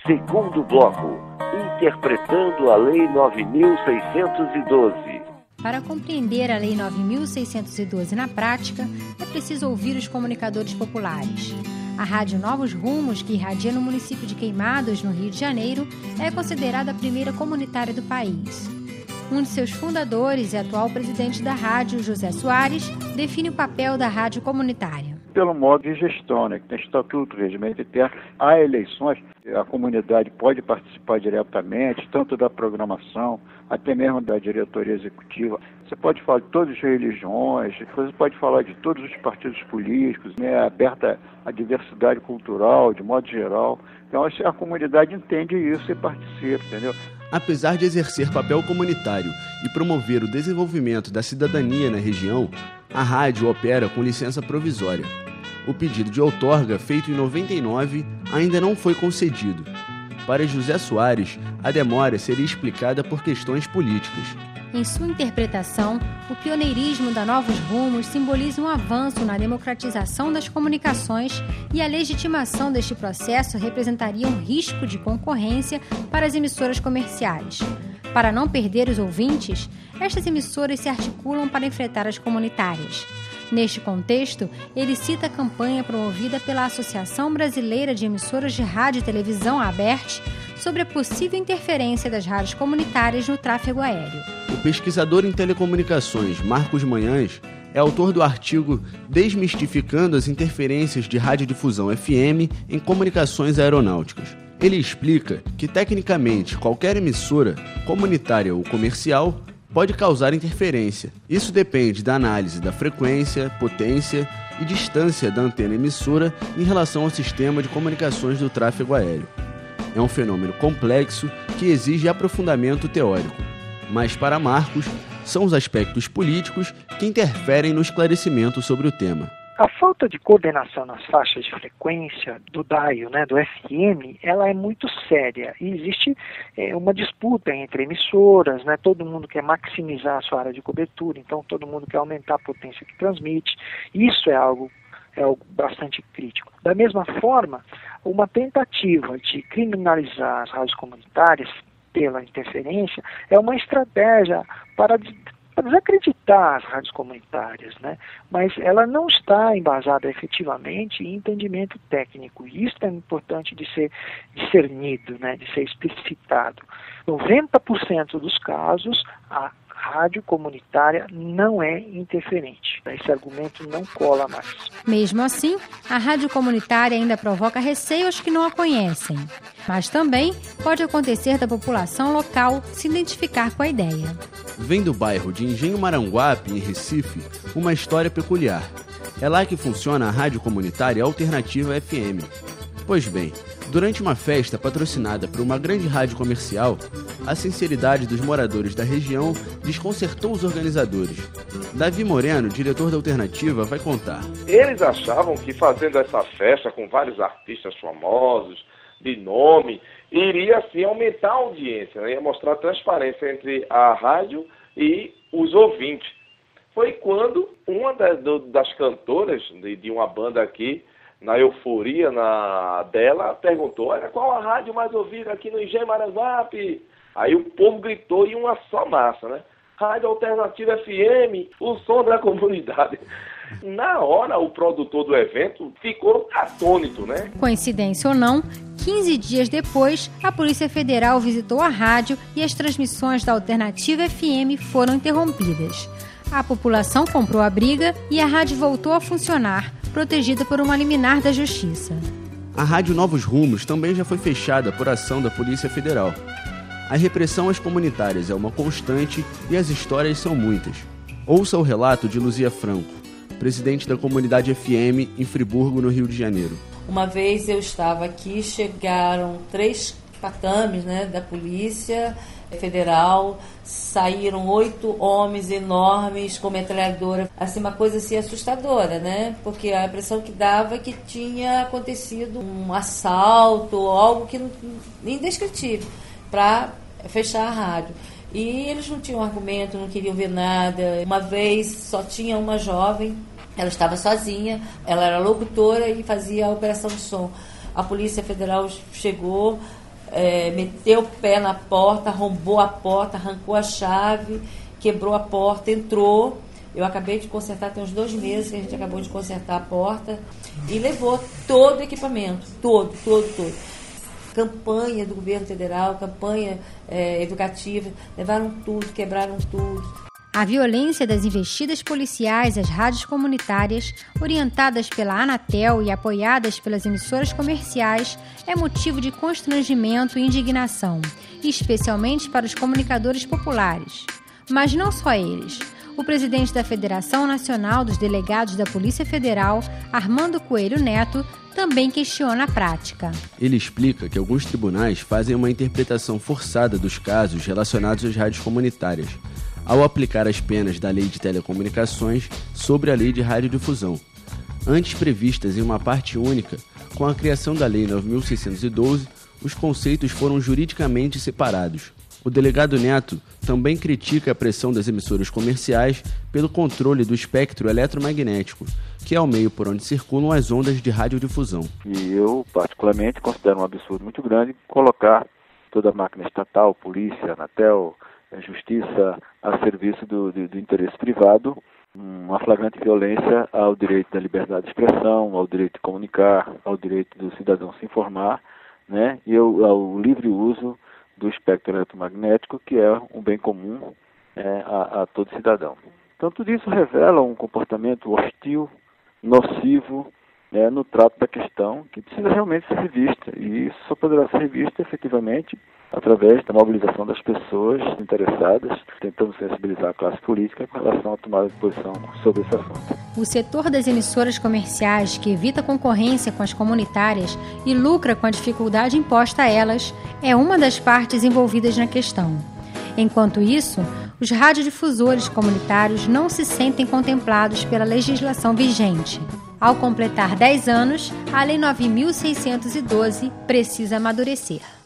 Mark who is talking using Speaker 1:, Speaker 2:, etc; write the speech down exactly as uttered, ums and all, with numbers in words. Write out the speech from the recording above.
Speaker 1: Segundo bloco, interpretando a Lei nove mil seiscentos e doze.
Speaker 2: Para compreender a Lei nove mil seiscentos e doze na prática, é preciso ouvir os comunicadores populares. A Rádio Novos Rumos, que irradia no município de Queimados, no Rio de Janeiro, é considerada a primeira comunitária do país. Um de seus fundadores e atual presidente da rádio, José Soares, define o papel da rádio comunitária.
Speaker 3: Pelo modo de gestão, né, que tem estatuto, regimento interno, há eleições, a comunidade pode participar diretamente, tanto da programação, até mesmo da diretoria executiva. Você pode falar de todas as religiões, você pode falar de todos os partidos políticos, né, é aberta à diversidade cultural, de modo geral. Então a comunidade entende isso e participa, entendeu?
Speaker 4: Apesar de exercer papel comunitário e promover o desenvolvimento da cidadania na região, a rádio opera com licença provisória. O pedido de outorga, feito em noventa e nove, ainda não foi concedido. Para José Soares, a demora seria explicada por questões políticas.
Speaker 2: Em sua interpretação, o pioneirismo da Novos Rumos simboliza um avanço na democratização das comunicações e a legitimação deste processo representaria um risco de concorrência para as emissoras comerciais. Para não perder os ouvintes, estas emissoras se articulam para enfrentar as comunitárias. Neste contexto, ele cita a campanha promovida pela Associação Brasileira de Emissoras de Rádio e Televisão, a ABERT, sobre a possível interferência das rádios comunitárias no tráfego aéreo.
Speaker 4: O pesquisador em telecomunicações Marcos Manhães é autor do artigo Desmistificando as interferências de radiodifusão F M em comunicações aeronáuticas. Ele explica que, tecnicamente, qualquer emissora, comunitária ou comercial, pode causar interferência. Isso depende da análise da frequência, potência e distância da antena emissora em relação ao sistema de comunicações do tráfego aéreo. É um fenômeno complexo que exige aprofundamento teórico. Mas, para Marcos, são os aspectos políticos que interferem no esclarecimento sobre o tema.
Speaker 5: A falta de coordenação nas faixas de frequência do dial, né, do F M, ela é muito séria. E existe é, uma disputa entre emissoras, né, todo mundo quer maximizar a sua área de cobertura, então todo mundo quer aumentar a potência que transmite. Isso é algo, é algo bastante crítico. Da mesma forma, uma tentativa de criminalizar as rádios comunitárias pela interferência é uma estratégia para para desacreditar as rádios comunitárias, né? Mas ela não está embasada efetivamente em entendimento técnico. E isso é importante de ser discernido, né? De ser explicitado. noventa por cento dos casos, a rádio comunitária não é interferente. Esse argumento não cola mais.
Speaker 2: Mesmo assim, a rádio comunitária ainda provoca receio aos que não a conhecem. Mas também pode acontecer da população local se identificar com a ideia.
Speaker 4: Vem do bairro de Engenho Maranguape, em Recife, uma história peculiar. É lá que funciona a rádio comunitária Alternativa F M. Pois bem, durante uma festa patrocinada por uma grande rádio comercial, a sinceridade dos moradores da região desconcertou os organizadores. Davi Moreno, diretor da Alternativa, vai contar.
Speaker 6: Eles achavam que fazendo essa festa com vários artistas famosos, de nome, iria assim aumentar a audiência, né? Ia mostrar transparência entre a rádio e os ouvintes. Foi quando uma das, das cantoras de, de uma banda aqui, na euforia na, dela, perguntou, olha, qual a rádio mais ouvida aqui no Engenho Maranguape? Aí o povo gritou em uma só massa, né? Rádio Alternativa F M, o som da comunidade. Na hora, o produtor do evento ficou atônito, né?
Speaker 2: Coincidência ou não, quinze dias depois, a Polícia Federal visitou a rádio e as transmissões da Alternativa F M foram interrompidas. A população comprou a briga e a rádio voltou a funcionar, protegida por uma liminar da Justiça.
Speaker 4: A Rádio Novos Rumos também já foi fechada por ação da Polícia Federal. A repressão às comunitárias é uma constante e as histórias são muitas. Ouça o relato de Luzia Franco, presidente da comunidade F M em Friburgo, no Rio de Janeiro.
Speaker 7: Uma vez eu estava aqui, chegaram três patames, né, da Polícia Federal, saíram oito homens enormes com metralhadora, assim, uma coisa assim assustadora, né, porque a impressão que dava é que tinha acontecido um assalto, algo que não, indescritível, para fechar a rádio. E eles não tinham argumento, não queriam ver nada. Uma vez só tinha uma jovem, ela estava sozinha, ela era locutora e fazia a operação de som. A Polícia Federal chegou, é, meteu o pé na porta, arrombou a porta, arrancou a chave, quebrou a porta, entrou. Eu acabei de consertar, tem uns dois meses que a gente acabou de consertar a porta e levou todo o equipamento, todo, todo, todo. Campanha do governo federal, campanha é, educativa, levaram tudo, quebraram tudo.
Speaker 2: A violência das investidas policiais às rádios comunitárias, orientadas pela Anatel e apoiadas pelas emissoras comerciais, é motivo de constrangimento e indignação, especialmente para os comunicadores populares. Mas não só eles. O presidente da Federação Nacional dos Delegados da Polícia Federal, Armando Coelho Neto, também questiona a prática.
Speaker 4: Ele explica que alguns tribunais fazem uma interpretação forçada dos casos relacionados às rádios comunitárias, ao aplicar as penas da Lei de Telecomunicações sobre a Lei de Radiodifusão, antes previstas em uma parte única. Com a criação da Lei nove mil seiscentos e doze, os conceitos foram juridicamente separados. O delegado Neto também critica a pressão das emissoras comerciais pelo controle do espectro eletromagnético, que é o meio por onde circulam as ondas de radiodifusão.
Speaker 3: E eu, particularmente, considero um absurdo muito grande colocar toda a máquina estatal, polícia, Anatel, a justiça a serviço do, do, do interesse privado, uma flagrante violência ao direito da liberdade de expressão, ao direito de comunicar, ao direito do cidadão se informar, né, e ao, ao livre uso do espectro eletromagnético, que é um bem comum é, a, a todo cidadão. Então, tudo isso revela um comportamento hostil, nocivo, né, no trato da questão, que precisa realmente ser revista, e isso só poderá ser revista efetivamente através da mobilização das pessoas interessadas, tentando sensibilizar a classe política com relação à tomada de posição sobre esse assunto.
Speaker 2: O setor das emissoras comerciais, que evita concorrência com as comunitárias e lucra com a dificuldade imposta a elas, é uma das partes envolvidas na questão. Enquanto isso, os radiodifusores comunitários não se sentem contemplados pela legislação vigente. Ao completar dez anos, a Lei nove mil seiscentos e doze precisa amadurecer.